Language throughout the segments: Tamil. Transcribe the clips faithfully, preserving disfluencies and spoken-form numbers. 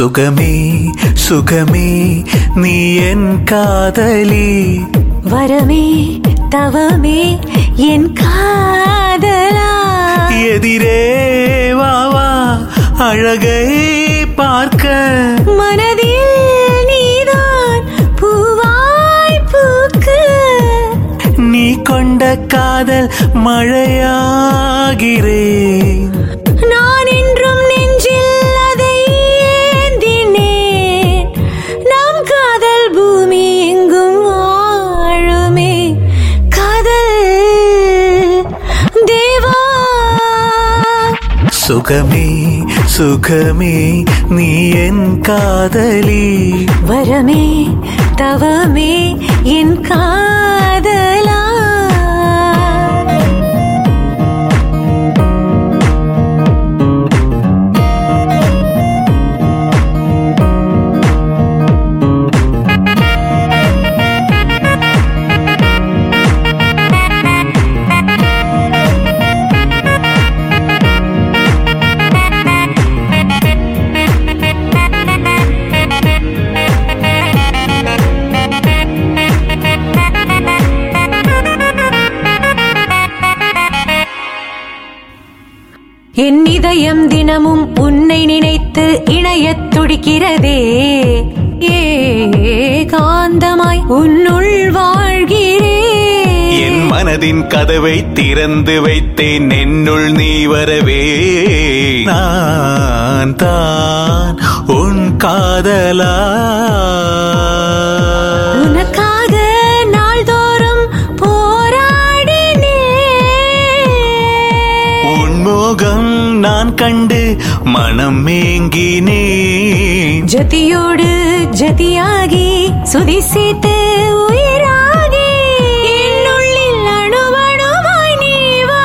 சுகமே சுகமே நீ என் காதலி, வரமே தவமே என் காதலா. எதிரே வா வா அழகை பார்க்க, மனதில் நீதான் பூவாய் பூக்க. நீ கொண்ட காதல் மழையாகிறேன், நான் என்றும் நெஞ்சில் அதை ஏந்தினேன். நம் காதல் பூமி எங்கும் வாழுமே காதல் தேவா. சுகமே சுகமே நீ என் காதலி, வரமே தவமே என் காதலா. என் இதயம் தினமும் உன்னை நினைத்து இணையத் துடிக்கிறதே. ஏகாந்தமாய் உன்னுள் வாழ்கிறேன், என் மனதின் கதவை திறந்து வைத்தேன் என்னுள் நீ வரவே. நான் தான் உன் காதலா, உனக்காக நாள்தோறும் போராடினேன். உன் மோகம் நான் கண்டு மனம் மேங்கினேன். ஜதியோடு ஜதியாகி சுதி சேர்த்து உயிராகி என்னுள்ளில் அணுவணுமாய் நீ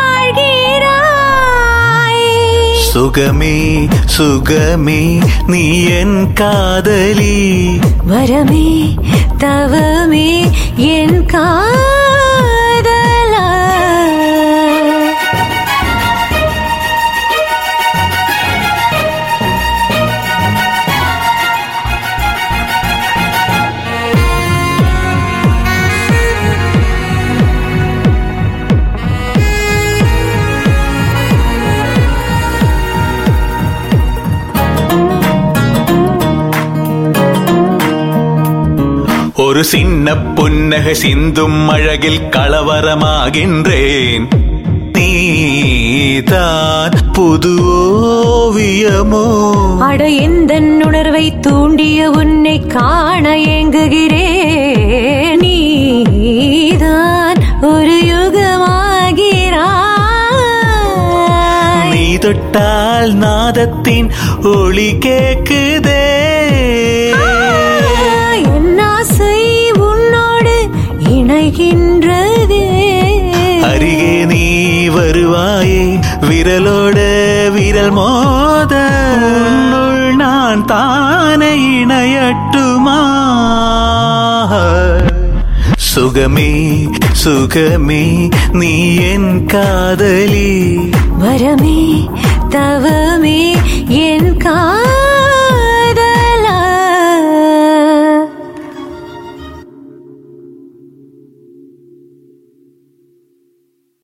வாழ்கிறாய். சுகமே சுகமே நீ என் காதலி, வரமே தவமே என் காதலா. ஒரு சின்ன புன்னகை சிந்தும் அழகில் கலவரமாகின்றேன். நீதான் புது ஓவியமோ, அட எந்த உணர்வை தூண்டிய உன்னை காண ஏங்குகிறேன். நீதான் ஒரு யுகமாகிறாய், நீ தொட்டால் நாதத்தின் ஒளி கேக்குதே. அருகே நீ வருவாயே, விரலோடு விரல் மோத உன்னுள் நான் தானே இணையட்டுமா. சுகமே சுகமே நீ என் காதலி, வரமே தவமே